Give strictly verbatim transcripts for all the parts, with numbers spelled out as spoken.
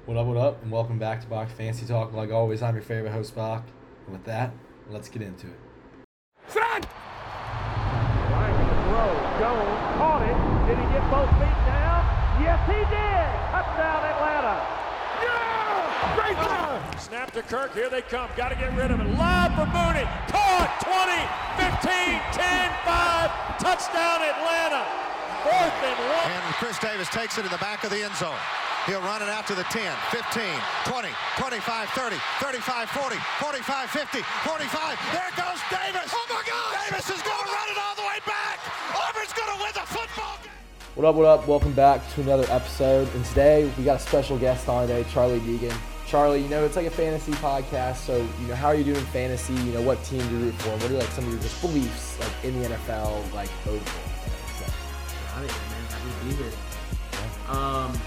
What up, what up, and welcome back to Bach Fantasy Talk. Like always, I'm your favorite host, Bach. And with that, let's get into it. Front! Trying to throw. Jones caught it. Did he get both feet down? Yes, he did! Touchdown, Atlanta! Yeah! Great job! Snap to Kirk. Here they come. Got to get rid of it. Lob for Mooney. Caught! twenty, fifteen, ten, five. Touchdown, Atlanta! Fourth and one. And Chris Davis takes it in the back of the end zone. He'll run it out to the ten, fifteen, twenty, twenty-five, thirty, thirty-five, forty, forty-five, fifty, forty-five. There goes Davis. Oh, my God. Davis is going to run it all the way back. Auburn's going to win the football game. What up, what up? Welcome back to another episode. And today, we got a special guest on today, Charlie Deegan. Charlie, you know, it's like a fantasy podcast, so, you know, how are you doing in fantasy? You know, what team do you root for? What are, like, some of your just beliefs, like, in the N F L, like, overall? So. Got it, man. Happy to be here. Yeah. Um...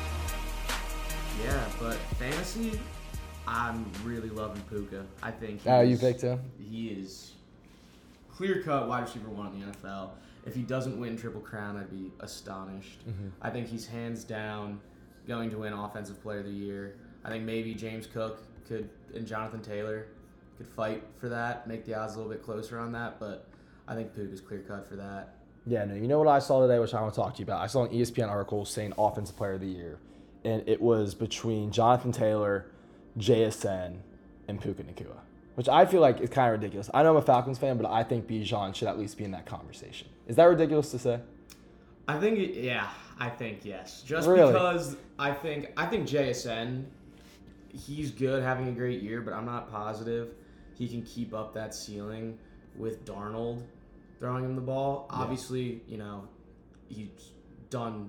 Yeah, but fantasy, I'm really loving Puka. I think Oh, you picked him? He is clear-cut wide receiver one in the N F L. If he doesn't win Triple Crown, I'd be astonished. Mm-hmm. I think he's hands down going to win Offensive Player of the Year. I think maybe James Cook could and Jonathan Taylor could fight for that, make the odds a little bit closer on that, but I think Puka's clear-cut for that. Yeah, no, you know what I saw today, which I want to talk to you about? I saw an E S P N article saying Offensive Player of the Year. And it was between Jonathan Taylor, J S N, and Puka Nacua, which I feel like is kind of ridiculous. I know I'm a Falcons fan, but I think Bijan should at least be in that conversation. Is that ridiculous to say? I think, it, yeah, I think yes. Just Really? because I think I think J S N, he's good, having a great year, but I'm not positive he can keep up that ceiling with Darnold throwing him the ball. Yeah. Obviously, you know, he's done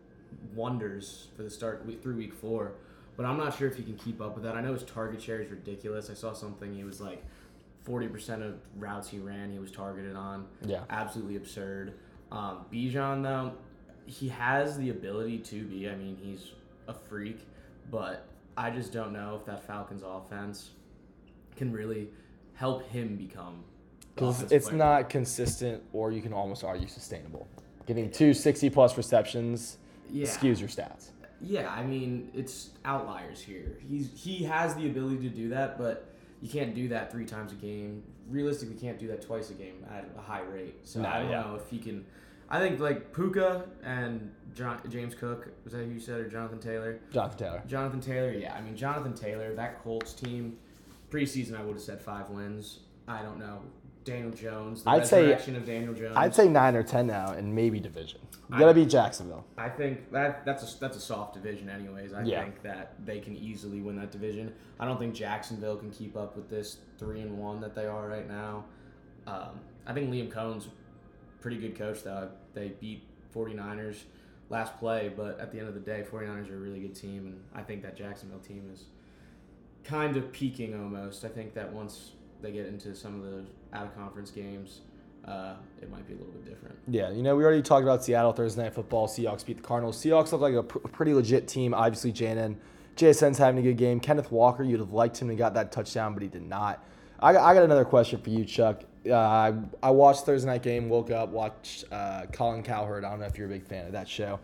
wonders for the start through week four, but I'm not sure if he can keep up with that. I know his target share is ridiculous. I saw something, he was like forty percent of routes he ran he was targeted on. Yeah. Absolutely absurd. Um, Bijan, though, he has the ability to be. I mean, he's a freak, but I just don't know if that Falcons offense can really help him become. Because it's player. Not consistent, or you can almost argue sustainable. Getting two sixty-plus receptions yeah. skews your stats. Yeah, I mean, it's outliers here. He's He has the ability to do that, but you can't do that three times a game. Realistically, can't do that twice a game at a high rate. So No, I don't yeah. know if he can. I think, like, Puka and John, James Cook, was that who you said, or Jonathan Taylor? Jonathan Taylor. Jonathan Taylor, yeah. I mean, Jonathan Taylor, that Colts team, preseason I would have said five wins. I don't know. Daniel Jones, the I'd say- resurrection of Daniel Jones. I'd say nine or ten now, and maybe division. You gotta I- beat Jacksonville. I think that that's a that's a soft division, anyways. I Yeah. think that they can easily win that division. I don't think Jacksonville can keep up with this three and one that they are right now. Um, I think Liam Cohn's pretty good coach, though. They beat 49ers last play, but at the end of the day, 49ers are a really good team, and I think that Jacksonville team is kind of peaking almost. I think that once they get into some of the out-of-conference games, uh, it might be a little bit different. Yeah, you know, we already talked about Seattle Thursday Night Football. Seahawks beat the Cardinals. Seahawks look like a pr- pretty legit team. Obviously, J N N. J S N's having a good game. Kenneth Walker, you'd have liked him to got that touchdown, but he did not. I got, I got another question for you, Chuck. Uh, I, I watched Thursday night game, woke up, watched uh, Colin Cowherd. I don't know if you're a big fan of that show.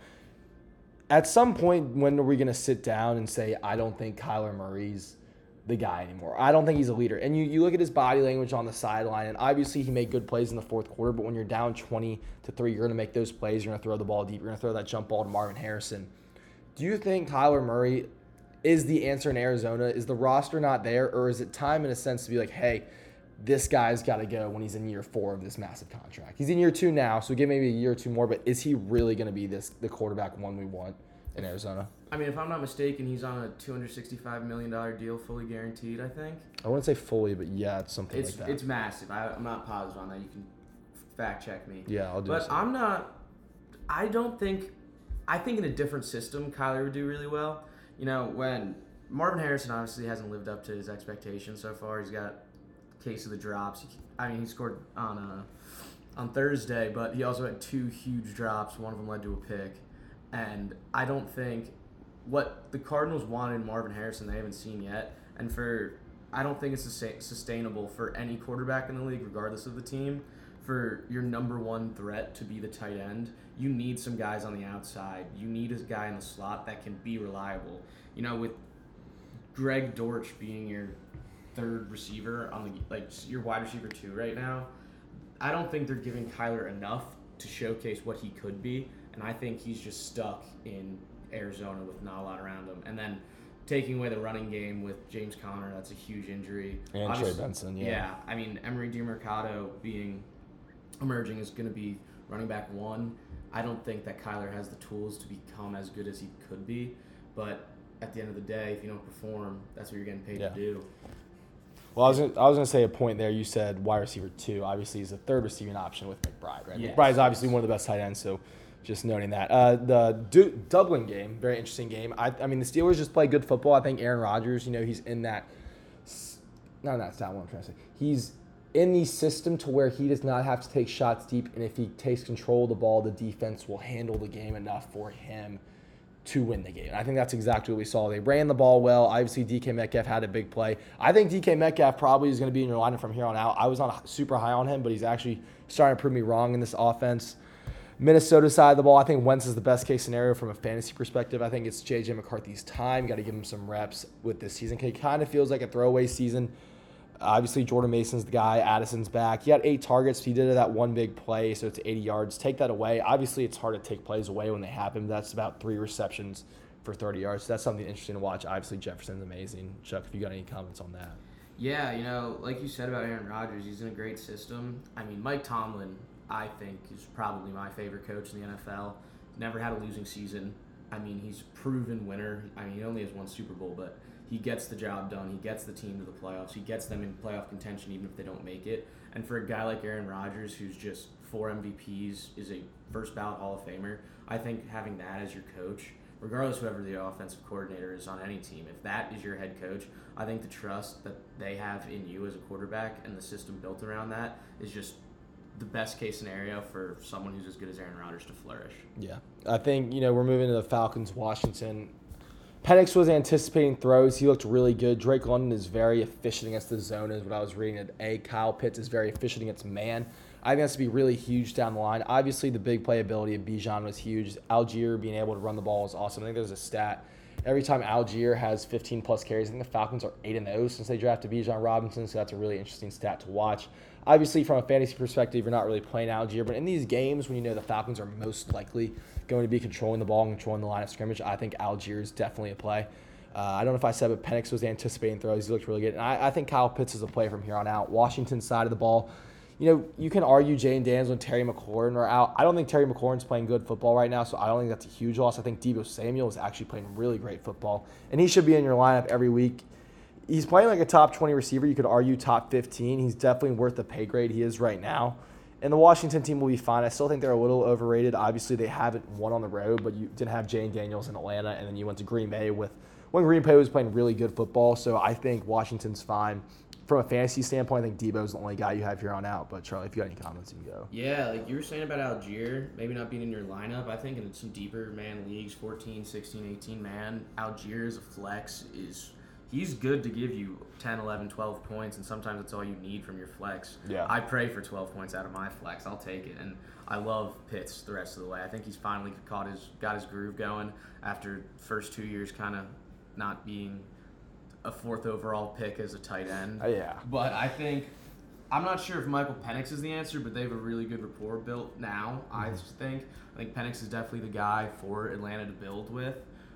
At some point, when are we going to sit down and say, I don't think Kyler Murray's the guy anymore? I don't think he's a leader. And you, you look at his body language on the sideline, and obviously he made good plays in the fourth quarter, but when you're down twenty to three, you're going to make those plays. You're going to throw the ball deep. You're going to throw that jump ball to Marvin Harrison. Do you think Kyler Murray is the answer in Arizona? Is the roster not there, or is it time in a sense to be like, hey, this guy's got to go when he's in year four of this massive contract? He's in year two now, so give maybe a year or two more, but is he really going to be this the quarterback one we want in Arizona? I mean, if I'm not mistaken, he's on a two hundred sixty-five million dollars deal, fully guaranteed, I think. I wouldn't say fully, but yeah, it's something It's like that. it's massive. I, I'm not positive on that. You can fact check me. Yeah, I'll do But so. I'm not – I don't think – I think in a different system, Kyler would do really well. You know, when Marvin Harrison obviously hasn't lived up to his expectations so far. He's got a case of the drops. I mean, he scored on uh, on Thursday, but he also had two huge drops. One of them led to a pick. And I don't think – what the Cardinals wanted in Marvin Harrison, they haven't seen yet. And for I don't think it's sustainable for any quarterback in the league, regardless of the team, for your number one threat to be the tight end. You need some guys on the outside. You need a guy in the slot that can be reliable. You know, with Greg Dortch being your third receiver on the like your wide receiver two right now, I don't think they're giving Kyler enough to showcase what he could be, and I think he's just stuck in Arizona with not a lot around him. And then taking away the running game with James Conner, that's a huge injury. And Trey Benson, yeah. Yeah, I mean, Emery DeMercado being emerging is going to be running back one. I don't think that Kyler has the tools to become as good as he could be, but at the end of the day, if you don't perform, that's what you're getting paid Yeah. to do. Well, I was gonna, I was going to say a point there. You said wide receiver two. Obviously, he's the third receiving option with McBride, right? Yes. McBride's obviously one of the best tight ends, so just noting that. Uh, the du- Dublin game, very interesting game. I, I mean, the Steelers just play good football. I think Aaron Rodgers, you know, he's in that – no, that's not what I'm trying to say. He's in the system to where he does not have to take shots deep, and if he takes control of the ball, the defense will handle the game enough for him to win the game. I think that's exactly what we saw. They ran the ball well. Obviously, D K Metcalf had a big play. I think D K Metcalf probably is going to be in your lineup from here on out. I was not super high on him, but he's actually starting to prove me wrong in this offense. Minnesota side of the ball, I think Wentz is the best case scenario from a fantasy perspective. I think it's J J McCarthy's time. Got to give him some reps with this season. It kind of feels like a throwaway season. Obviously, Jordan Mason's the guy. Addison's back. He had eight targets. He did that one big play, so it's eighty yards. Take that away. Obviously, it's hard to take plays away when they happen. That's about three receptions for thirty yards. So that's something interesting to watch. Obviously, Jefferson's amazing. Chuck, if you got any comments on that. Yeah, you know, like you said about Aaron Rodgers, he's in a great system. I mean, Mike Tomlin, I think, is probably my favorite coach in the N F L. Never had a losing season. I mean, he's a proven winner. I mean, he only has one Super Bowl, but he gets the job done. He gets the team to the playoffs. He gets them in playoff contention even if they don't make it. And for a guy like Aaron Rodgers, who's just four M V Ps, is a first ballot Hall of Famer, I think having that as your coach, regardless of whoever the offensive coordinator is on any team, if that is your head coach, I think the trust that they have in you as a quarterback and the system built around that is just the best case scenario for someone who's as good as Aaron Rodgers to flourish. Yeah. I think, you know, we're moving to the Falcons, Washington. Penix was anticipating throws. He looked really good. Drake London is very efficient against the zone, is what I was reading at A. Kyle Pitts is very efficient against man. I think that's to be really huge down the line. Obviously, the big playability of Bijan was huge. Algier being able to run the ball is awesome. I think there's a stat. Every time Algier has fifteen plus carries, I think the Falcons are eight and oh since they drafted Bijan Robinson, so that's a really interesting stat to watch. Obviously, from a fantasy perspective, you're not really playing Algier, but in these games when you know the Falcons are most likely going to be controlling the ball and controlling the line of scrimmage, I think Algier is definitely a play. Uh, I don't know if I said, but Penix was anticipating throws. He looked really good. And I, I think Kyle Pitts is a play from here on out. Washington side of the ball, you know, you can argue Jane Daniels and Terry McLaurin are out. I don't think Terry McLaurin's playing good football right now, so I don't think that's a huge loss. I think Deebo Samuel is actually playing really great football, and he should be in your lineup every week. He's playing like a top twenty receiver. You could argue top fifteen. He's definitely worth the pay grade he is right now. And the Washington team will be fine. I still think they're a little overrated. Obviously, they haven't won on the road, but you didn't have Jane Daniels in Atlanta, and then you went to Green Bay with when Green Bay was playing really good football. So I think Washington's fine. From a fantasy standpoint, I think Debo's the only guy you have here on out. But, Charlie, if you got any comments, you can go. Yeah, like you were saying about Algier, maybe not being in your lineup. I think in some deeper man leagues, fourteen, sixteen, eighteen man, Algier as a flex is – he's good to give you ten, eleven, twelve points, and sometimes it's all you need from your flex. Yeah. I pray for twelve points out of my flex. I'll take it. And I love Pitts the rest of the way. I think he's finally caught his got his groove going after first two years kind of not being – a fourth overall pick as a tight end. Uh, yeah. But I think, I'm not sure if Michael Penix is the answer, but they have a really good rapport built now, mm-hmm. I think. I think Penix is definitely the guy for Atlanta to build with.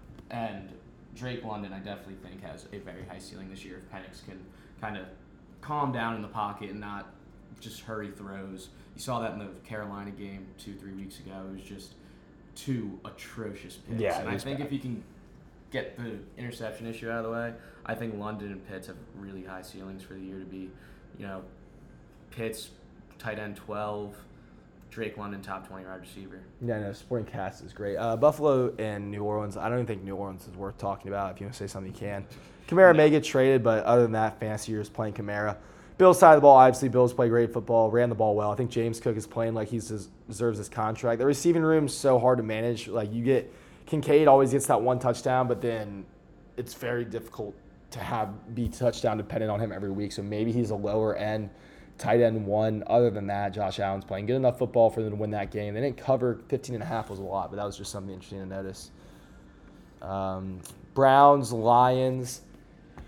And Drake London, I definitely think, has a very high ceiling this year if Penix can kind of calm down in the pocket and not just hurry throws. You saw that in the Carolina game two, three weeks ago. It was just two atrocious picks. Yeah, and I think bad. if he can get the interception issue out of the way, I think London and Pitts have really high ceilings for the year to be, you know, Pitts, tight end twelve, Drake London, top twenty wide receiver. Yeah, no, Sporting Cast is great. Uh, Buffalo and New Orleans, I don't even think New Orleans is worth talking about. If you want to say something, you can. Kamara may get traded, but other than that, fantasy year is playing Kamara. Bill's side of the ball, obviously, Bills play great football, ran the ball well. I think James Cook is playing like he deserves his contract. The receiving room is so hard to manage. Like, you get Kincaid always gets that one touchdown, but then it's very difficult to have be touchdown dependent on him every week. So maybe he's a lower end tight end one. Other than that, Josh Allen's playing good enough football for them to win that game. They didn't cover fifteen and a half was a lot, but that was just something interesting to notice. Um, Browns, Lions.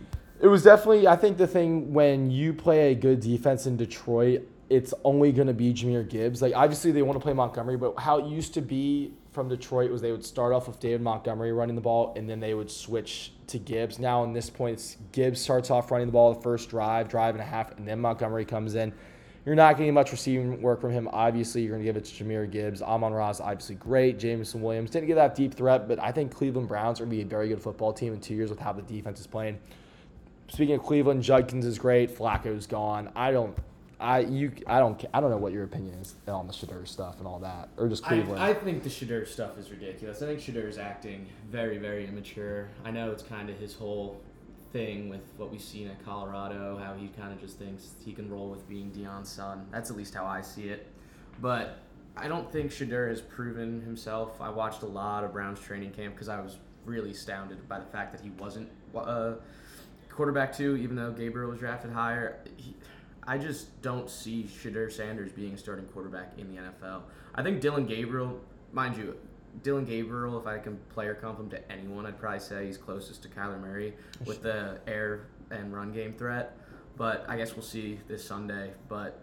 It was definitely, I think the thing when you play a good defense in Detroit, it's only going to be Jahmyr Gibbs. Like, obviously, they want to play Montgomery, but how it used to be from Detroit was they would start off with David Montgomery running the ball, and then they would switch to Gibbs. Now, in this point, it's Gibbs starts off running the ball the first drive, drive and a half, and then Montgomery comes in. You're not getting much receiving work from him. Obviously, you're going to give it to Jahmyr Gibbs. Amon-Ra is obviously great. Jameson Williams didn't get that deep threat, but I think Cleveland Browns are going to be a very good football team in two years with how the defense is playing. Speaking of Cleveland, Judkins is great. Flacco's gone. I don't, I you, I don't, I don't know what your opinion is on the Shedeur stuff and all that, or just Cleveland. I, I think the Shedeur stuff is ridiculous. I think Shedeur is acting very, very immature. I know it's kind of his whole thing with what we've seen at Colorado, how he kind of just thinks he can roll with being Deion's son. That's at least how I see it. But I don't think Shedeur has proven himself. I watched a lot of Browns training camp because I was really astounded by the fact that he wasn't uh, quarterback two, even though Gabriel was drafted higher. He, I just don't see Shedeur Sanders being a starting quarterback in the N F L. I think Dylan Gabriel, mind you, Dylan Gabriel, if I can player comp him to anyone, I'd probably say he's closest to Kyler Murray with the air and run game threat. But I guess we'll see this Sunday. But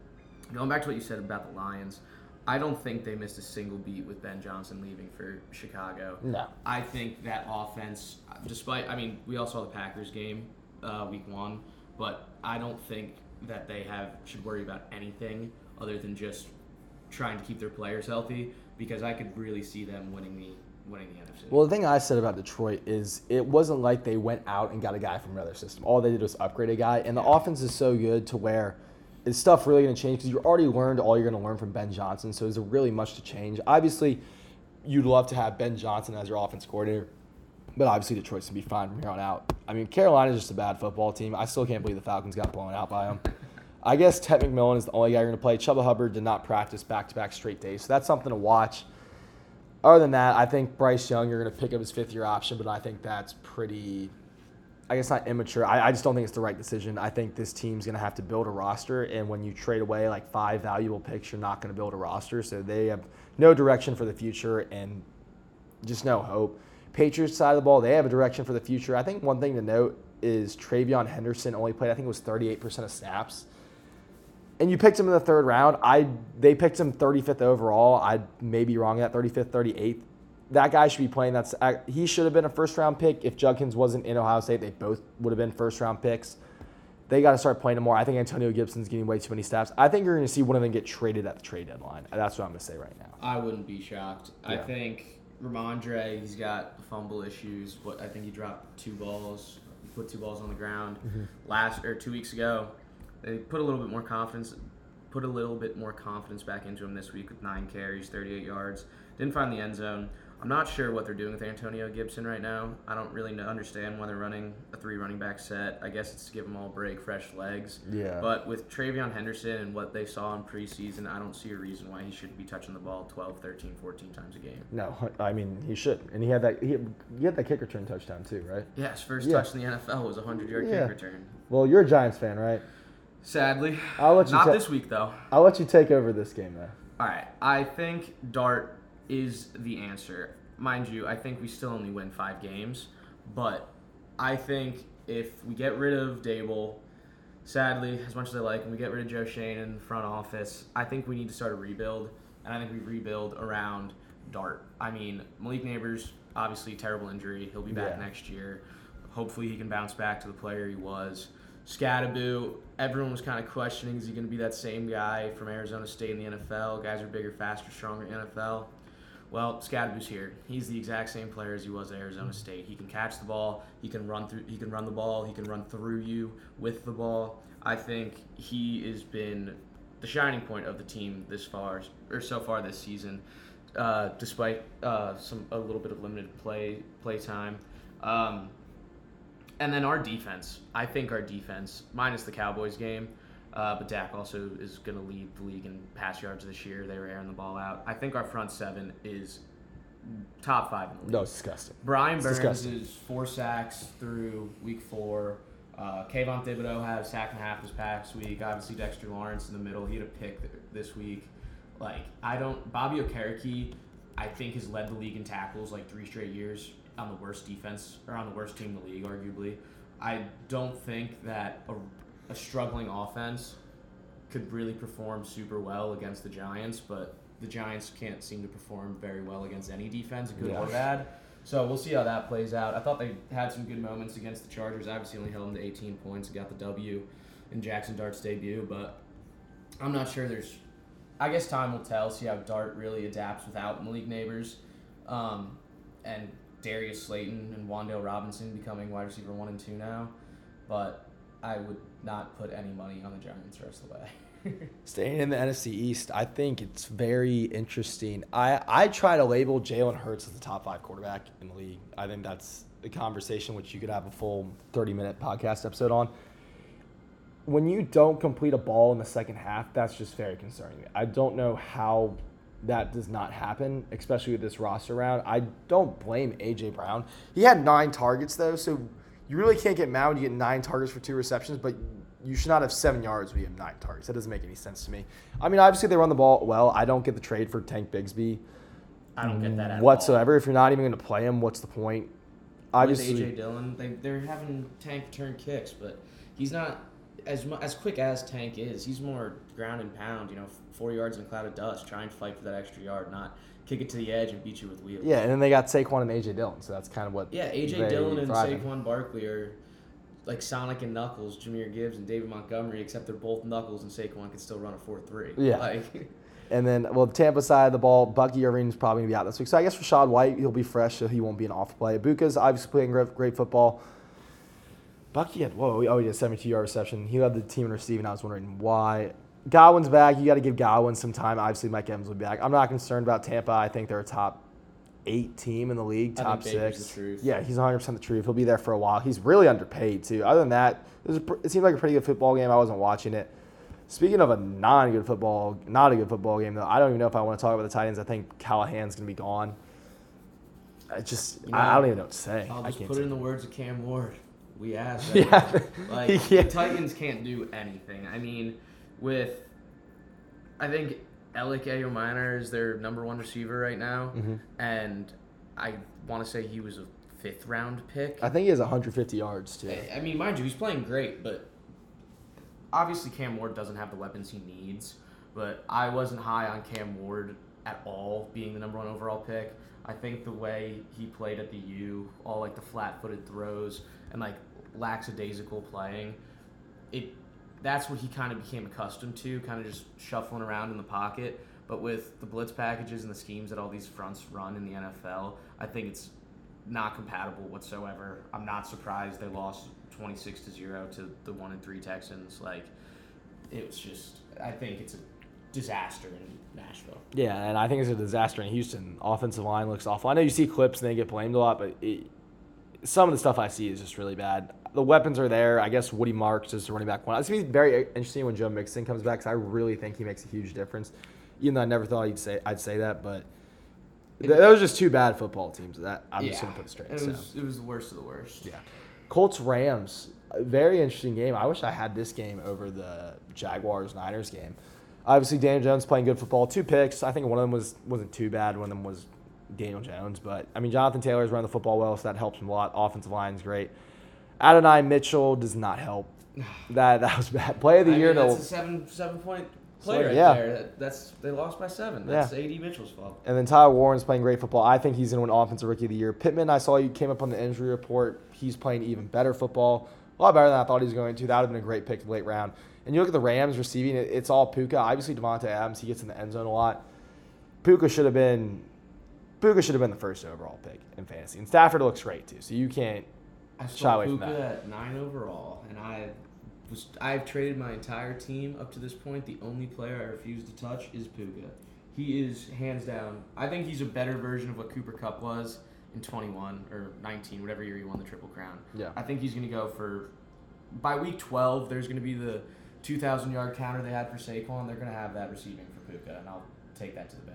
going back to what you said about the Lions, I don't think they missed a single beat with Ben Johnson leaving for Chicago. No. I think that offense, despite, I mean, we all saw the Packers game uh, week one, but I don't think that they have should worry about anything other than just trying to keep their players healthy, because I could really see them winning the winning the N F C. Well, the thing I said about Detroit is it wasn't like they went out and got a guy from another system. All they did was upgrade a guy, and the offense is so good to where is stuff really going to change because you already learned all you're going to learn from Ben Johnson, so is there really much to change? Obviously, you'd love to have Ben Johnson as your offense coordinator, but obviously Detroit's going to be fine from here on out. I mean, Carolina's just a bad football team. I still can't believe the Falcons got blown out by them. I guess Ted McMillan is the only guy you're going to play. Chuba Hubbard did not practice back-to-back straight days, so that's something to watch. Other than that, I think Bryce Young, you're going to pick up his fifth-year option, but I think that's pretty, I guess not immature. I, I just don't think it's the right decision. I think this team's going to have to build a roster, and when you trade away like five valuable picks, you're not going to build a roster. So they have no direction for the future and just no hope. Patriots side of the ball, they have a direction for the future. I think one thing to note is Travion Henderson only played, I think it was thirty-eight percent of snaps. And you picked him in the third round. I They picked him thirty-fifth overall. I may be wrong at thirty-fifth, thirty-eighth. That guy should be playing. That's He should have been a first-round pick. If Judkins wasn't in Ohio State, they both would have been first-round picks. They got to start playing him more. I think Antonio Gibson's getting way too many snaps. I think you're going to see one of them get traded at the trade deadline. That's what I'm going to say right now. I wouldn't be shocked. Yeah. I think Ramondre, he's got fumble issues, but I think he dropped two balls. He put two balls on the ground Mm-hmm. last or two weeks ago. They put a little bit more confidence, put a little bit more confidence back into him this week with nine carries, thirty-eight yards. Didn't find the end zone. I'm not sure what they're doing with Antonio Gibson right now. I don't really know, understand why they're running a three running back set. I guess it's to give them all a break, fresh legs. Yeah. But with Travion Henderson and what they saw in preseason, I don't see a reason why he shouldn't be touching the ball twelve, thirteen, fourteen times a game. No, I mean, he should. And he had that he had, he had that kick return touchdown too, right? Yeah, his first Yeah. touch in the N F L was a hundred-yard Yeah. kick return. Well, you're a Giants fan, right? Sadly. I'll let you Not ta- this week, though. I'll let you take over this game, though. All right. I think Dart is the answer. Mind you, I think we still only win five games. But I think if we get rid of Dable, sadly, as much as I like him, we get rid of Joe Shane in the front office, I think we need to start a rebuild. And I think we rebuild around Dart. I mean, Malik Neighbors, obviously terrible injury. He'll be back Yeah. next year. Hopefully he can bounce back to the player he was. Scatterboo, everyone was kind of questioning, is he going to be that same guy from Arizona State in the N F L? Guys are bigger, faster, stronger in the N F L. Well, Scatterboo's here. He's the exact same player as he was at Arizona State. He can catch the ball. He can run through. He can run the ball. He can run through you with the ball. I think he has been the shining point of the team this far, or so far this season, uh, despite uh, some a little bit of limited play play time. Um, And then our defense. I think our defense, minus the Cowboys game, uh, but Dak also is going to lead the league in pass yards this year. They were airing the ball out. I think our front seven is top five in the league. No, it's disgusting. Brian It's Burns disgusting. is four sacks through week four. Uh, Kayvon Thibodeau had a sack and a half this past week. Obviously, Dexter Lawrence in the middle. He had a pick th- this week. Like, I don't... Bobby Okereke, I think, has led the league in tackles like three straight years on the worst defense, or on the worst team in the league, arguably. I don't think that a, a struggling offense could really perform super well against the Giants, but the Giants can't seem to perform very well against any defense, good Yeah. or bad. So we'll see how that plays out. I thought they had some good moments against the Chargers. Obviously only held them to eighteen points and got the W in Jackson Dart's debut, but I'm not sure there's – I guess time will tell, see how Dart really adapts without Malik Neighbors um, and Darius Slayton and Wan'Dale Robinson becoming wide receiver one and two now. But I would not put any money on the Giants the rest of the way. Staying in the N F C East, I think it's very interesting. I, I try to label Jalen Hurts as the top five quarterback in the league. I think that's a conversation which you could have a full thirty-minute podcast episode on. When you don't complete a ball in the second half, that's just very concerning. I don't know how that does not happen, especially with this roster round. I don't blame A J. Brown. He had nine targets, though, so you really can't get mad when you get nine targets for two receptions, but you should not have seven yards when you have nine targets. That doesn't make any sense to me. I mean, obviously they run the ball well. I don't get the trade for Tank Bigsby I don't get that at whatsoever. If you're not even going to play him, what's the point? all. With Obviously, A J Dillon, they, they're having Tank return kicks, but he's not as mu- as quick as Tank is. He's more ground and pound, you know, four yards in a cloud of dust. Try and fight for that extra yard, not kick it to the edge and beat you with wheels. yeah, and then they got Saquon and A J Dillon, so that's kind of what Yeah, A J they Dillon and thriving. Saquon Barkley are like Sonic and Knuckles, Jameer Gibbs and David Montgomery, except they're both Knuckles and Saquon can still run a four three. Yeah. Like, And then, well, the Tampa side of the ball, Bucky Irving's probably going to be out this week. So I guess Rashad White, he'll be fresh, so he won't be an off play. Ibuka's obviously playing great, great football. Bucky had, whoa, oh, he had a seventy-two-yard reception. He led the team in receiving. I was wondering why. Godwin's back. You got to give Godwin some time. Obviously, Mike Evans will be back. I'm not concerned about Tampa. I think they're a top eight team in the league, I top think Baker's six. the truth. Yeah, he's one hundred percent the truth. He'll be there for a while. He's really underpaid, too. Other than that, it, was a, pr- it seemed like a pretty good football game. I wasn't watching it. Speaking of a non-good football, not a good football game, though, I don't even know if I want to talk about the Titans. I think Callahan's going to be gone. I just, You know, I, I don't even know what to say. I'll I just can't put say it in the words of Cam Ward. We asked. Yeah. Like, Yeah. the Titans can't do anything. I mean, with, I think Alec Ayo is their number one receiver right now, Mm-hmm. and I want to say he was a fifth round pick. I think he has one hundred fifty yards, too. I I mean, mind you, he's playing great, but obviously Cam Ward doesn't have the weapons he needs. But I wasn't high on Cam Ward at all being the number one overall pick. I think the way he played at the U, all like the flat-footed throws and like lackadaisical playing, it that's what he kind of became accustomed to, kind of just shuffling around in the pocket. But with the blitz packages and the schemes that all these fronts run in the N F L, I think it's not compatible whatsoever. I'm not surprised they lost twenty-six to zero to the one and three Texans. Like, it was just, I think it's a disaster in Nashville. Yeah, and I think it's a disaster in Houston. Offensive line looks awful. I know you see clips and they get blamed a lot, but it, some of the stuff I see is just really bad. The weapons are there. I guess Woody Marks is the running back one. It's going to be very interesting when Joe Mixon comes back because I really think he makes a huge difference. Even though I never thought he'd say I'd say that, but th- those are just two bad football teams. That I'm just going to put it straight. It so. was, it was the worst of the worst. Yeah. Colts Rams, a very interesting game. I wish I had this game over the Jaguars Niners game. Obviously, Daniel Jones playing good football. Two picks. I think one of them was wasn't too bad. One of them was Daniel Jones, but I mean Jonathan Taylor's running the football well, so that helps him a lot. Offensive line's great. Adonai Mitchell does not help. That that was bad. Play of the I year. mean, that's to, a seven seven point play right yeah. there. That, that's they lost by seven. That's Yeah. A D Mitchell's fault. And then Tyler Warren's playing great football. I think he's going to win Offensive Rookie of the Year. Pittman, I saw you came up on the injury report. He's playing even better football. A lot better than I thought he was going to. That would have been a great pick late round. And you look at the Rams receiving, it, it's all Puka. Obviously, Devontae Adams, he gets in the end zone a lot. Puka should have been Puka should have been the first overall pick in fantasy. And Stafford looks great, too. So you can't I shy saw away from Puka that. at nine overall, and I was I've traded my entire team up to this point. The only player I refuse to touch is Puka. He is hands down. I think he's a better version of what Cooper Kupp was in twenty-one or nineteen, whatever year he won the Triple Crown. Yeah. I think he's going to go for by week twelve. There's going to be the two thousand yard counter they had for Saquon. They're going to have that receiving for Puka, and I'll take that to the bank.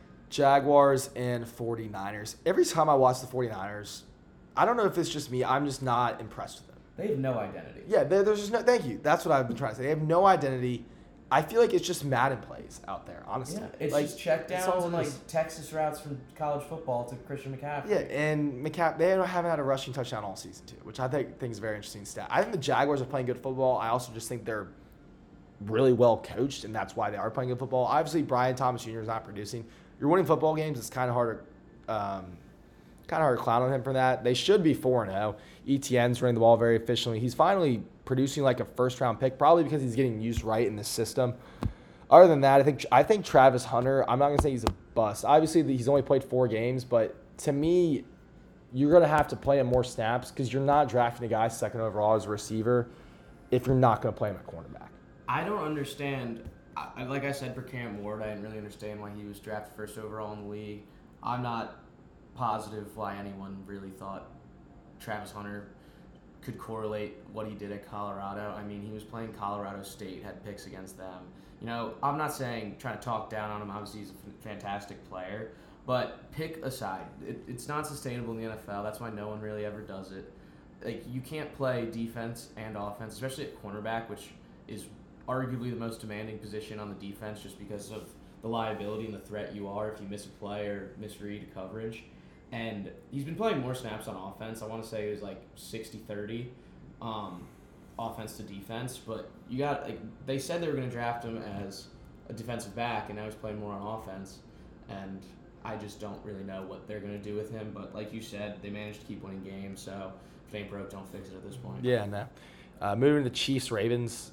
Jaguars and 49ers. Every time I watch the 49ers, I don't know if it's just me. I'm just not impressed with them. They have no identity. Yeah, there- there's just no. Thank you. That's what I've been trying to say. They have no identity. I feel like it's just Madden plays out there, honestly. Yeah, it's like, just check it's downs all and it like is. Texas routes from college football to Christian McCaffrey. Yeah, and McCaff, they haven't had a rushing touchdown all season too, which I think, think is a very interesting stat. I think the Jaguars are playing good football. I also just think they're really well coached, and that's why they are playing good football. Obviously, Brian Thomas Junior is not producing. You're winning football games. It's kind of hard to, um, kind of hard to clown on him for that. They should be four and zero. E T N's running the ball very efficiently. He's finally producing like a first round pick, probably because he's getting used right in this system. Other than that, I think I think Travis Hunter, I'm not going to say he's a bust. Obviously, he's only played four games, but to me, you're going to have to play him more snaps because you're not drafting a guy second overall as a receiver if you're not going to play him at cornerback. I don't understand. I, like I said for Cam Ward, I didn't really understand why he was drafted first overall in the league. I'm not positive why anyone really thought Travis Hunter could correlate what he did at Colorado. I mean, he was playing Colorado State, had picks against them. You know, I'm not saying trying to talk down on him. Obviously, he's a fantastic player. But pick aside, it, it's not sustainable in the N F L. That's why no one really ever does it. Like, you can't play defense and offense, especially at cornerback, which is arguably the most demanding position on the defense just because of the liability and the threat you are if you miss a play or misread coverage. And he's been playing more snaps on offense. I want to say it was like sixty thirty um, offense to defense. But you got like they said they were going to draft him as a defensive back, and now he's playing more on offense. And I just don't really know what they're going to do with him. But like you said, they managed to keep winning games. So if it ain't broke, don't fix it at this point. Yeah, no. Uh, moving to Chiefs, Ravens.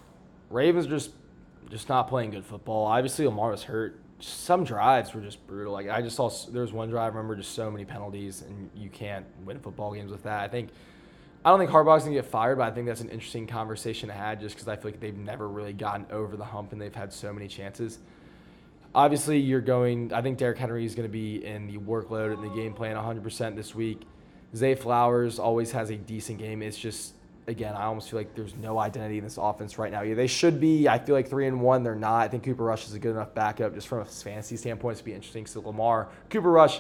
Ravens just just not playing good football. Obviously, Lamar was hurt. Some drives were just brutal. Like I just saw there was one drive. I remember just so many penalties, and you can't win football games with that. I think I don't think Harbaugh's gonna get fired, but I think that's an interesting conversation to have just because I feel like they've never really gotten over the hump, and they've had so many chances. Obviously, you're going. I think Derrick Henry is going to be in the workload and the game plan one hundred percent this week. Zay Flowers always has a decent game. It's just, again, I almost feel like there's no identity in this offense right now. Yeah, they should be. I feel like three and one. They're not. I think Cooper Rush is a good enough backup just from a fantasy standpoint to be interesting. So Lamar, Cooper Rush.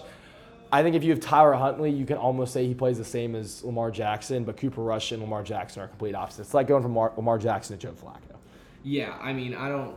I think if you have Tyler Huntley, you can almost say he plays the same as Lamar Jackson, but Cooper Rush and Lamar Jackson are complete opposites. It's like going from Lamar, Lamar Jackson to Joe Flacco. Yeah, I mean, I don't.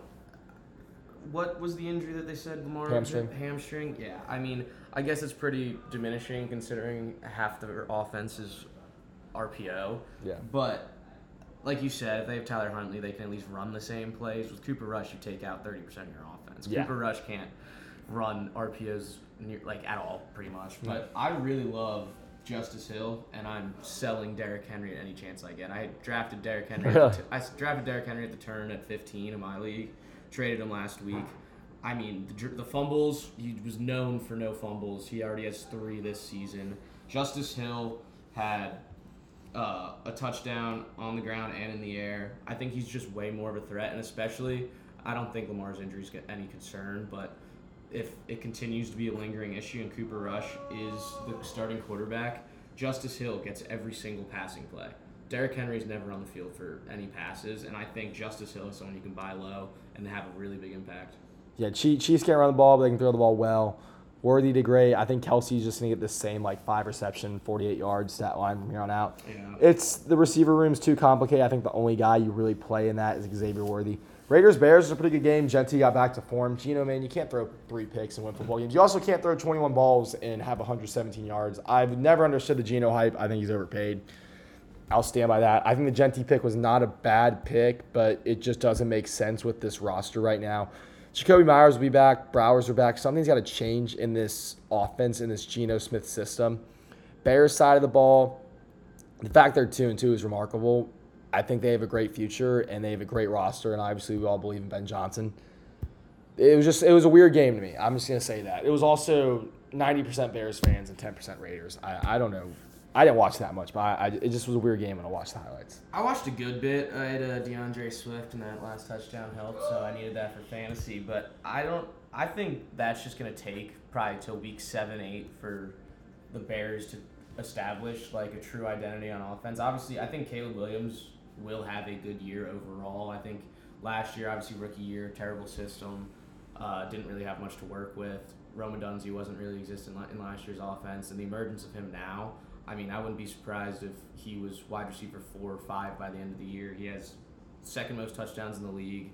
What was the injury that they said Lamar? Hamstring. Hamstring. Yeah, I mean, I guess it's pretty diminishing considering half their offense is R P O. Yeah. But like you said, if they have Tyler Huntley, they can at least run the same plays. With Cooper Rush, you take out thirty percent of your offense. Yeah. Cooper Rush can't run R P Os near, like at all, pretty much. But I really love Justice Hill, and I'm selling Derrick Henry at any chance I get. I drafted Derrick Henry. Really? At the t- I drafted Derrick Henry at the turn at fifteen in my league. Traded him last week. I mean, the, the fumbles, he was known for no fumbles. He already has three this season. Justice Hill had uh, a touchdown on the ground and in the air. I think he's just way more of a threat, and especially, I don't think Lamar's injuries get any concern, but if it continues to be a lingering issue and Cooper Rush is the starting quarterback, Justice Hill gets every single passing play. Derrick Henry's never on the field for any passes, and I think Justice Hill is someone you can buy low and have a really big impact. Yeah, Chiefs can't run the ball, but they can throw the ball well. Worthy did great. I think Kelsey's just going to get the same, like, five reception, forty-eight yards stat line from here on out. Yeah. It's the receiver room's too complicated. I think the only guy you really play in that is Xavier Worthy. Raiders-Bears is a pretty good game. Genty got back to form. Geno, man, you can't throw three picks and win football games. You also can't throw twenty-one balls and have one hundred seventeen yards. I've never understood the Geno hype. I think he's overpaid. I'll stand by that. I think the Genty pick was not a bad pick, but it just doesn't make sense with this roster right now. Jacoby Myers will be back. Browers are back. Something's got to change in this offense, in this Geno Smith system. Bears side of the ball, the fact they're two and two is remarkable. I think they have a great future, and they have a great roster, and obviously we all believe in Ben Johnson. It was just, it was a weird game to me. I'm just going to say that. It was also ninety percent Bears fans and ten percent Raiders. I, I don't know. I didn't watch that much, but I, I, it just was a weird game when I watched the highlights. I watched a good bit. I had uh, DeAndre Swift, and that last touchdown helped, so I needed that for fantasy. But I don't. I think that's just going to take probably till week seven, eight for the Bears to establish like a true identity on offense. Obviously, I think Caleb Williams will have a good year overall. I think last year, obviously rookie year, terrible system, uh, didn't really have much to work with. Rome Odunze wasn't really existent in last year's offense, and the emergence of him now. I mean, I wouldn't be surprised if he was wide receiver four or five by the end of the year. He has second most touchdowns in the league.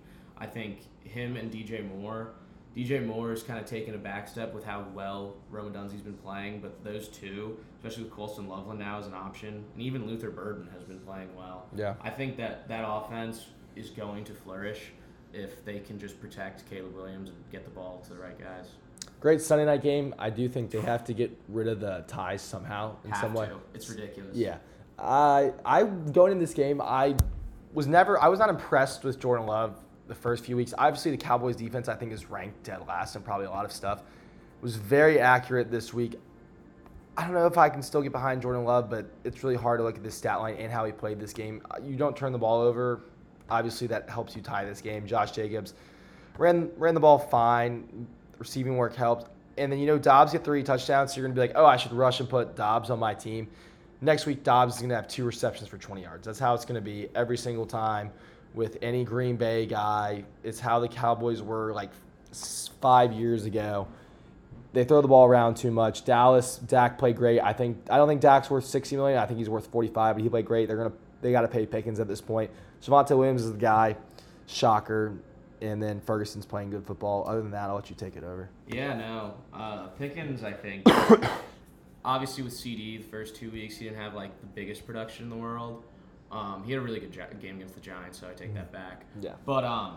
I think him and D J Moore, D J Moore is kind of taken a back step with how well Rome Odunze's been playing, but those two, especially with Colston Loveland now as an option, and even Luther Burden has been playing well. Yeah. I think that that offense is going to flourish if they can just protect Caleb Williams and get the ball to the right guys. Great Sunday night game. I do think they have to get rid of the ties somehow in Have some way. to. It's ridiculous. Yeah. I I going in this game, I was never I was not impressed with Jordan Love the first few weeks. Obviously the Cowboys defense I think is ranked dead last in probably a lot of stuff. It was very accurate this week. I don't know if I can still get behind Jordan Love, but it's really hard to look at this stat line and how he played this game. You don't turn the ball over. Obviously that helps you tie this game. Josh Jacobs ran ran the ball fine. Receiving work helped. And then, you know, Dobbs get three touchdowns, so you're going to be like, oh, I should rush and put Dobbs on my team. Next week, Dobbs is going to have two receptions for twenty yards. That's how it's going to be every single time with any Green Bay guy. It's how the Cowboys were like five years ago. They throw the ball around too much. Dallas, Dak played great. I think I don't think Dak's worth sixty million dollars. I think he's worth forty-five, but he played great. They're gonna they got to pay Pickens at this point. Javonte Williams is the guy. Shocker. And then Ferguson's playing good football. Other than that, I'll let you take it over. Yeah, no. Uh, Pickens, I think, obviously with C D the first two weeks, he didn't have like the biggest production in the world. Um, he had a really good gi- game against the Giants, so I take that back. Yeah. But um,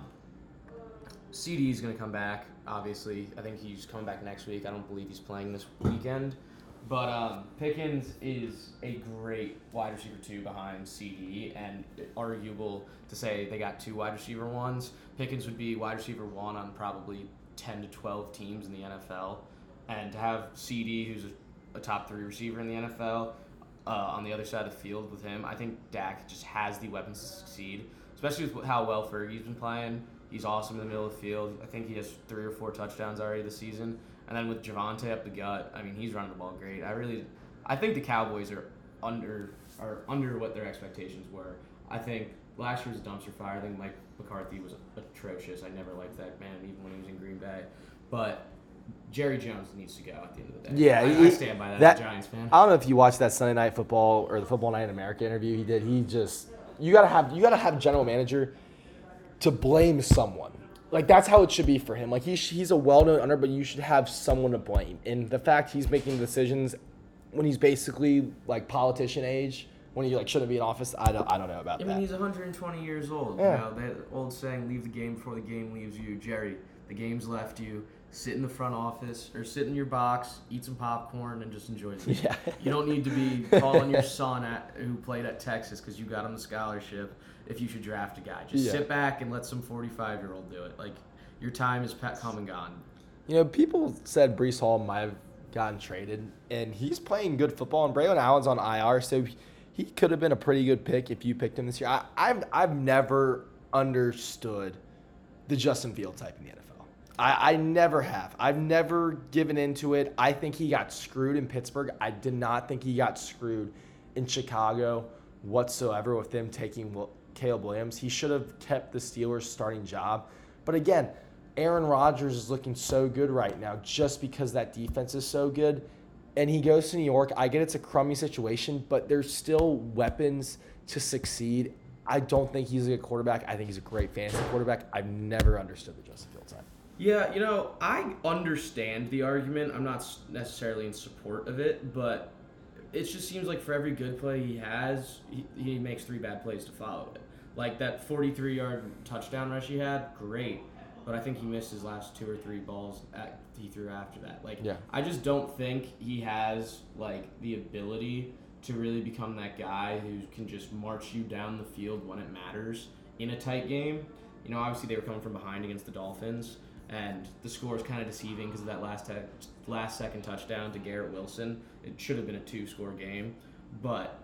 C D is going to come back, obviously. I think he's coming back next week. I don't believe he's playing this weekend. But um, Pickens is a great wide receiver two behind C D, and arguable to say they got two wide receiver ones. Pickens would be wide receiver one on probably ten to twelve teams in the N F L. And to have C D, who's a, a top three receiver in the N F L, uh, on the other side of the field with him, I think Dak just has the weapons to succeed, especially with how well Fergie's been playing. He's awesome in the middle of the field. I think he has three or four touchdowns already this season. And then with Javonte up the gut, I mean, he's running the ball great. I really, I think the Cowboys are under are under what their expectations were. I think last year was a dumpster fire. I think Mike McCarthy was atrocious. I never liked that man, even when he was in Green Bay. But Jerry Jones needs to go at the end of the day. Yeah, I, he, I stand by that, that as a Giants fan. I don't know if you watched that Sunday Night Football or the Football Night in America interview he did. He just you gotta have you gotta have a general manager to blame someone. Like, that's how it should be for him. Like, he's, he's a well-known under, but you should have someone to blame. And the fact he's making decisions when he's basically, like, politician age, when he, like, shouldn't be in office, I don't I don't know about I that. mean, he's one hundred twenty years old. Yeah. You know, that old saying, leave the game before the game leaves you. Jerry, the game's left you. Sit in the front office or sit in your box, eat some popcorn, and just enjoy it. Yeah. You don't need to be calling your son at, who played at Texas because you got him the scholarship if you should draft a guy. Just Yeah. sit back and let some forty-five-year-old do it. Like, your time is pe- come and gone. You know, people said Breece Hall might have gotten traded, and he's playing good football, and Braylon Allen's on I R, so he could have been a pretty good pick if you picked him this year. I, I've, I've never understood the Justin Fields type in the N F L. I, I never have. I've never given into it. I think he got screwed in Pittsburgh. I did not think he got screwed in Chicago whatsoever with them taking Will, Caleb Williams. He should have kept the Steelers' starting job. But again, Aaron Rodgers is looking so good right now just because that defense is so good. And he goes to New York. I get it's a crummy situation, but there's still weapons to succeed. I don't think he's a good quarterback. I think he's a great fantasy quarterback. I've never understood the Justin Fields side. Yeah, you know, I understand the argument. I'm not necessarily in support of it, but it just seems like for every good play he has, he, he makes three bad plays to follow it. Like that forty-three-yard touchdown rush he had, great. But I think he missed his last two or three balls at, he threw after that. Like, Yeah. I just don't think he has, like, the ability to really become that guy who can just march you down the field when it matters in a tight game. You know, obviously they were coming from behind against the Dolphins, and the score is kind of deceiving because of that last te- last second touchdown to Garrett Wilson. It should have been a two-score game. But,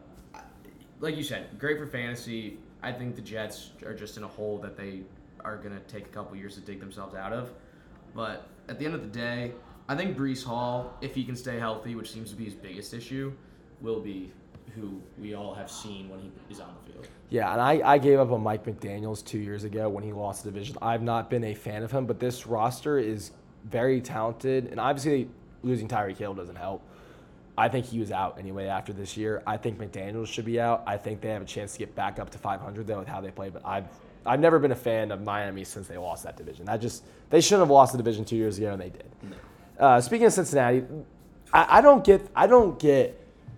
like you said, great for fantasy. I think the Jets are just in a hole that they are going to take a couple years to dig themselves out of. But at the end of the day, I think Breece Hall, if he can stay healthy, which seems to be his biggest issue, will be who we all have seen when he is on the field. Yeah, and I, I gave up on Mike McDaniels two years ago when he lost the division. I've not been a fan of him, but this roster is very talented. And obviously losing Tyreek Hill doesn't help. I think he was out anyway after this year. I think McDaniels should be out. I think they have a chance to get back up to five hundred, though, with how they play. But I've I've never been a fan of Miami since they lost that division. I just they shouldn't have lost the division two years ago, and they did. No. Uh, speaking of Cincinnati, I, I don't get I don't get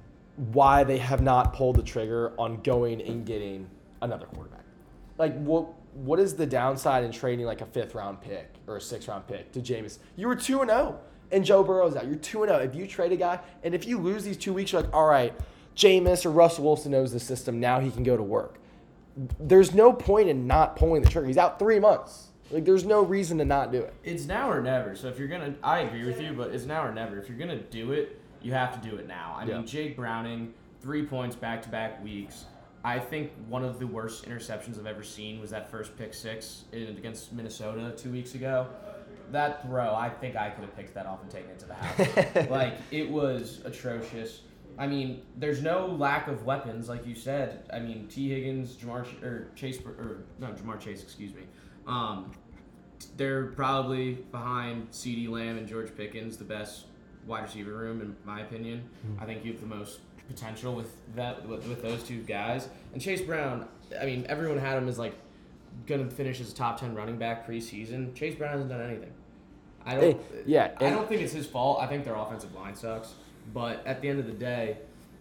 why they have not pulled the trigger on going and getting another quarterback. Like, what what is the downside in trading like a fifth round pick or a sixth round pick to Jameis? You were two and zero, and Joe Burrow's out. You're two and zero. If you trade a guy, and if you lose these two weeks, you're like, all right, Jameis or Russell Wilson knows the system. Now he can go to work. There's no point in not pulling the trigger. He's out three months. Like, there's no reason to not do it. It's now or never. So if you're gonna, I agree with you, but it's now or never. If you're gonna do it, you have to do it now. I Yeah. mean, Jake Browning, three points back-to-back weeks. I think one of the worst interceptions I've ever seen was that first pick six in, against Minnesota two weeks ago. That throw, I think I could have picked that off and taken it to the house. Like, it was atrocious. I mean, there's no lack of weapons, like you said. I mean, T. Higgins, Jamar or Chase, or no, Jamar Chase, excuse me. Um, they're probably behind CeeDee Lamb and George Pickens, the best wide receiver room, in my opinion. Mm-hmm. I think you have the most potential with that with, with those two guys. And Chase Brown, I mean, everyone had him as like gonna finish as a top ten running back preseason. Chase Brown hasn't done anything. I don't. Hey, yeah, I don't think it's his fault. I think their offensive line sucks. But at the end of the day,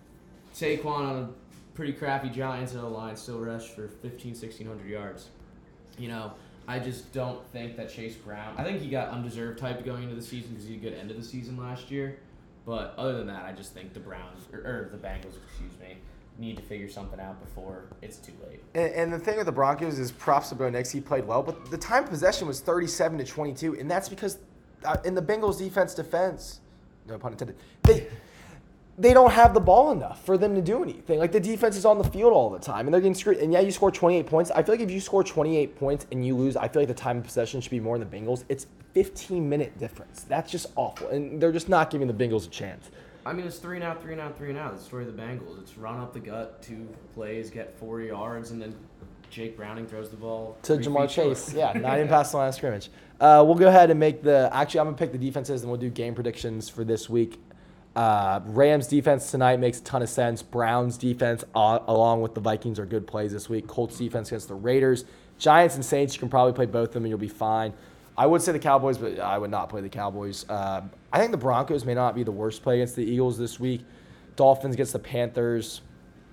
Saquon on a pretty crappy Giants O-line still rushed for fifteen, sixteen hundred yards. You know, I just don't think that Chase Brown – I think he got undeserved type going into the season because he had a good end of the season last year. But other than that, I just think the Browns – or, or the Bengals, excuse me, need to figure something out before it's too late. And, and the thing with the Broncos is props to Bo Nix. He played well. But the time of possession was thirty-seven to twenty-two, and that's because uh, in the Bengals' defense defense – no pun intended. They they don't have the ball enough for them to do anything. Like, the defense is on the field all the time, and they're getting screwed. And yeah, you score twenty-eight points. I feel like if you score twenty-eight points and you lose, I feel like the time of possession should be more in the Bengals. It's fifteen minute difference. That's just awful, and they're just not giving the Bengals a chance. I mean, it's three and out, three and out, three and out. The story of the Bengals. It's run up the gut, two plays, get four yards, and then Jake Browning throws the ball to Jamar Chase. Yeah, not even past the line of scrimmage. Uh, we'll go ahead and make the – actually, I'm going to pick the defenses, and we'll do game predictions for this week. Uh, Rams defense tonight makes a ton of sense. Browns defense, uh, along with the Vikings, are good plays this week. Colts defense against the Raiders. Giants and Saints, you can probably play both of them, and you'll be fine. I would say the Cowboys, but I would not play the Cowboys. Uh, I think the Broncos may not be the worst play against the Eagles this week. Dolphins against the Panthers.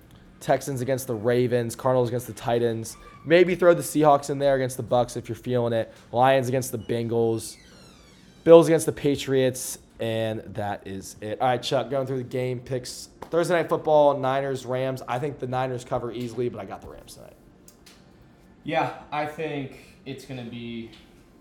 Texans against the Ravens. Cardinals against the Titans. Maybe throw the Seahawks in there against the Bucks if you're feeling it. Lions against the Bengals. Bills against the Patriots. And that is it. All right, Chuck, going through the game picks. Thursday Night Football, Niners, Rams. I think the Niners cover easily, but I got the Rams tonight. Yeah, I think it's going to be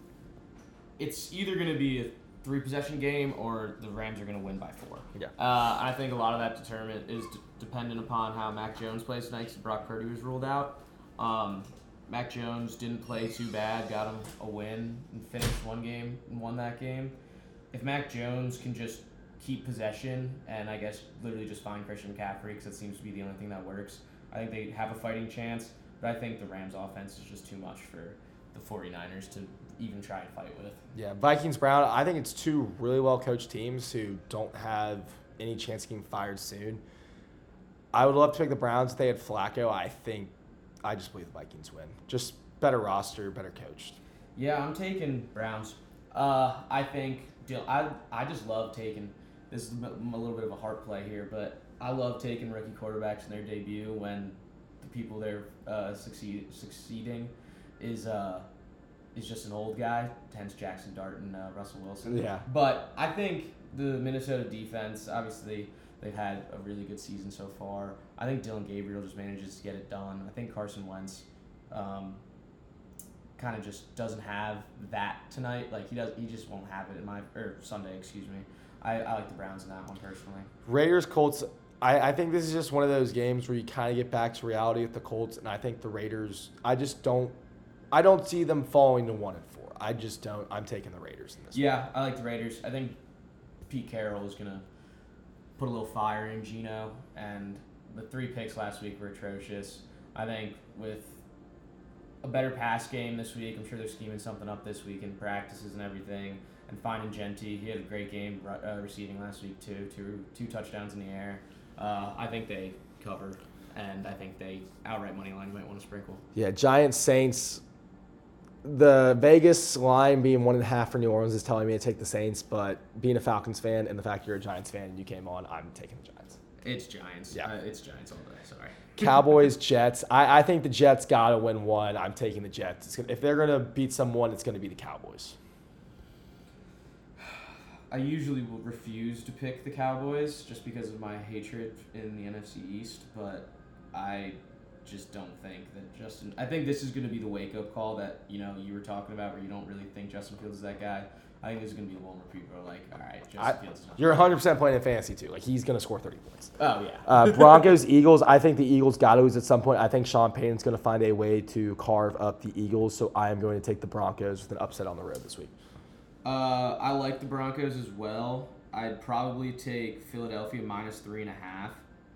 – it's either going to be a three-possession game or the Rams are going to win by four. Yeah. Uh, I think a lot of that determined is d- dependent upon how Mac Jones plays tonight because Brock Purdy was ruled out. Um, Mac Jones didn't play too bad, got him a win and finished one game and won that game. If Mac Jones can just keep possession and I guess literally just find Christian McCaffrey because that seems to be the only thing that works, I think they have a fighting chance. But I think the Rams offense is just too much for the 49ers to even try and fight with. Yeah, Vikings, Brown, I think it's two really well-coached teams who don't have any chance of getting fired soon. I would love to pick the Browns if they had Flacco. I think I just believe the Vikings win. Just better roster, better coached. Yeah, I'm taking Browns. Uh, I think I I just love taking this is a little bit of a heart play here, but I love taking rookie quarterbacks in their debut when the people they're uh, succeed succeeding is uh is just an old guy, hence Jackson Dart and uh, Russell Wilson. Yeah. But I think the Minnesota defense, obviously, they've had a really good season so far. I think Dylan Gabriel just manages to get it done. I think Carson Wentz um, kind of just doesn't have that tonight. Like he does, he just won't have it in my or Sunday. Excuse me. I, I like the Browns in that one personally. Raiders, Colts. I, I think this is just one of those games where you kind of get back to reality with the Colts, and I think the Raiders. I just don't. I don't see them falling to one and four. I just don't. I'm taking the Raiders in this. Yeah, one. I like the Raiders. I think Pete Carroll is gonna put a little fire in Geno, and the three picks last week were atrocious. I think with a better pass game this week, I'm sure they're scheming something up this week in practices and everything. And finding Genty, he had a great game uh, receiving last week too, two two touchdowns in the air. Uh, I think they cover. and I think they outright money line you might want to sprinkle. Yeah, Giants Saints. The Vegas line being one and a half for New Orleans is telling me to take the Saints, but being a Falcons fan and the fact you're a Giants fan and you came on, I'm taking the Giants. It's Giants. Yeah. Uh, it's Giants all day. Sorry. Cowboys, Jets. I, I think the Jets got to win one. I'm taking the Jets. It's gonna, if they're going to beat someone, it's going to be the Cowboys. I usually will refuse to pick the Cowboys just because of my hatred in the N F C East, but I just don't think that Justin... I think this is going to be the wake-up call that, you know, you were talking about where you don't really think Justin Fields is that guy. I think this is going to be the one where people are like, all right, Justin I, Fields is not... You're one hundred percent playing in fantasy, too. Like, he's going to score thirty points. Oh, yeah. Uh, Broncos, Eagles. I think the Eagles got to lose at some point. I think Sean Payton's going to find a way to carve up the Eagles, so I am going to take the Broncos with an upset on the road this week. Uh, I like the Broncos as well. I'd probably take Philadelphia minus three and a half.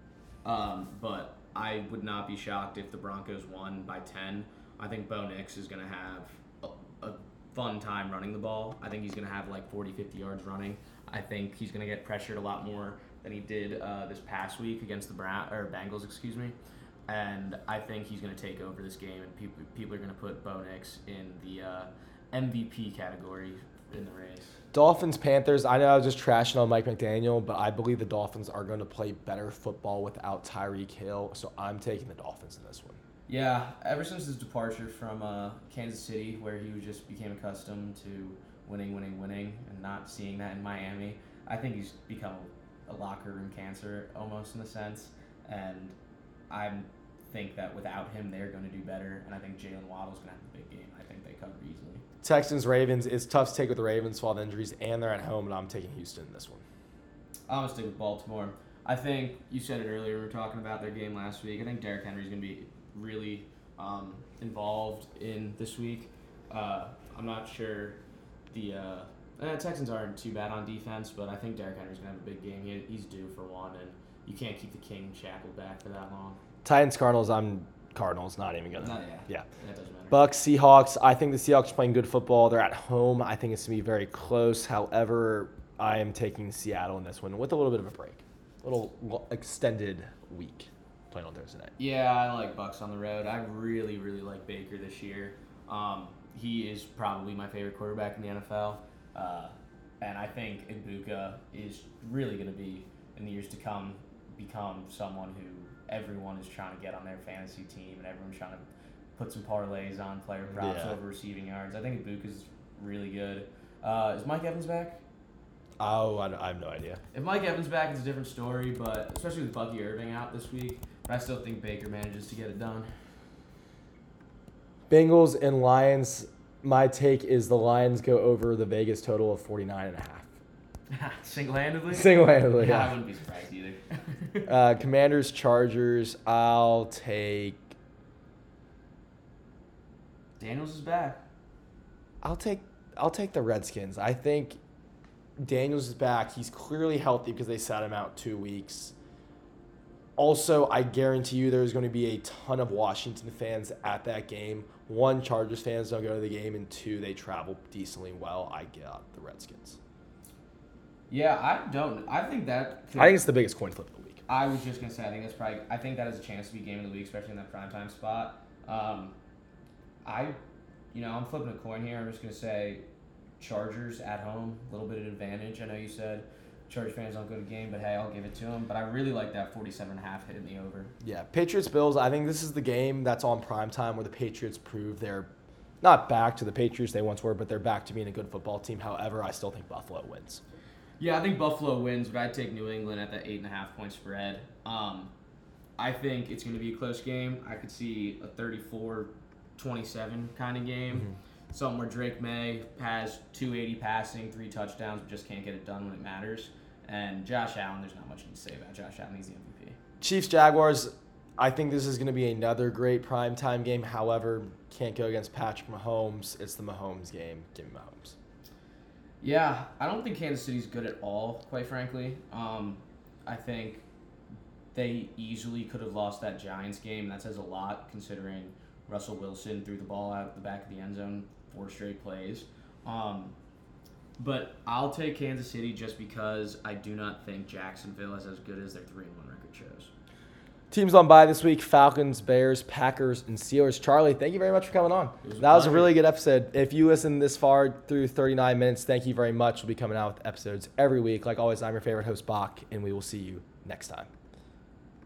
Um, but I would not be shocked if the Broncos won by ten. I think Bo Nix is going to have a, a fun time running the ball. I think he's going to have like forty, fifty yards running. I think he's going to get pressured a lot more than he did uh, this past week against the Brown or Bengals, excuse me. And I think he's going to take over this game, and people people are going to put Bo Nix in the uh, M V P category in the race. Dolphins, Panthers. I know I was just trashing on Mike McDaniel, but I believe the Dolphins are going to play better football without Tyreek Hill, so I'm taking the Dolphins in this one. Yeah, ever since his departure from uh, Kansas City, where he just became accustomed to winning, winning, winning, and not seeing that in Miami, I think he's become a locker room cancer almost in a sense, and I think that without him, they're going to do better, and I think Jalen Waddle's going to have a big game. I think they cover easily. Texans, Ravens. It's tough to take with the Ravens while the injuries, and they're at home, and I'm taking Houston in this one. I'm going to stick with Baltimore. I think you said it earlier, we were talking about their game last week. I think Derrick Henry's going to be really um, involved in this week. Uh, I'm not sure the uh, eh, Texans aren't too bad on defense, but I think Derrick Henry's going to have a big game. He, he's due for one, and you can't keep the king shackled back for that long. Titans, Cardinals. I'm Cardinals. Not even gonna. Not, yeah. Yeah. That doesn't matter. Bucks, Seahawks. I think the Seahawks are playing good football. They're at home. I think it's gonna be very close. However, I am taking Seattle in this one with a little bit of a break, a little extended week playing on Thursday night. Yeah, I like Bucks on the road. I really, really like Baker this year. Um, he is probably my favorite quarterback in the N F L, uh, and I think Ibuka is really going to be in the years to come become someone who everyone is trying to get on their fantasy team, and everyone's trying to put some parlays on player props Yeah. over receiving yards. I think Ibuka's really good. Uh, is Mike Evans back? Oh, I, I have no idea. If Mike Evans back, it's a different story, but especially with Bucky Irving out this week. But I still think Baker manages to get it done. Bengals and Lions. My take is the Lions go over the Vegas total of forty-nine and a half. Single-handedly? Single-handedly, Yeah, yeah. I wouldn't be surprised either. Uh, Commanders, Chargers. I'll take. Daniels is back. I'll take. I'll take the Redskins. I think Daniels is back. He's clearly healthy because they sat him out two weeks. Also, I guarantee you there's going to be a ton of Washington fans at that game. One, Chargers fans don't go to the game, and two, they travel decently well. I got the Redskins. Yeah, I don't. I think that. Could, I think it's the biggest coin flip of the week. I was just gonna say. I think that's probably. I think that has a chance to be game of the week, especially in that primetime spot. Um, I, you know, I'm flipping a coin here. I'm just gonna say, Chargers at home, a little bit of advantage. I know you said Chargers fans don't go to the game, but hey, I'll give it to them. But I really like that forty-seven and a half hitting the over. Yeah, Patriots Bills. I think this is the game that's on primetime where the Patriots prove they're not back to the Patriots they once were, but they're back to being a good football team. However, I still think Buffalo wins. Yeah, I think Buffalo wins, but I'd take New England at that eight and a half point spread. Um, I think it's going to be a close game. I could see a thirty-four twenty-seven kind of game. Mm-hmm. Something where Drake May has two eighty passing, three touchdowns, but just can't get it done when it matters. And Josh Allen, there's not much you can say about Josh Allen. He's the M V P. Chiefs Jaguars. I think this is going to be another great primetime game. However, can't go against Patrick Mahomes. It's the Mahomes game. Give me Mahomes. Yeah, I don't think Kansas City's good at all, quite frankly. Um, I think they easily could have lost that Giants game. That says a lot considering Russell Wilson threw the ball out the back of the end zone four straight plays. Um, but I'll take Kansas City just because I do not think Jacksonville is as good as their three and one record shows. Teams on bye this week: Falcons, Bears, Packers, and Steelers. Charlie, thank you very much for coming on. was a that was a pleasure. really good episode. If you listen this far through thirty-nine minutes, thank you very much. We'll be coming out with episodes every week. Like always, I'm your favorite host, Bach, and we will see you next time.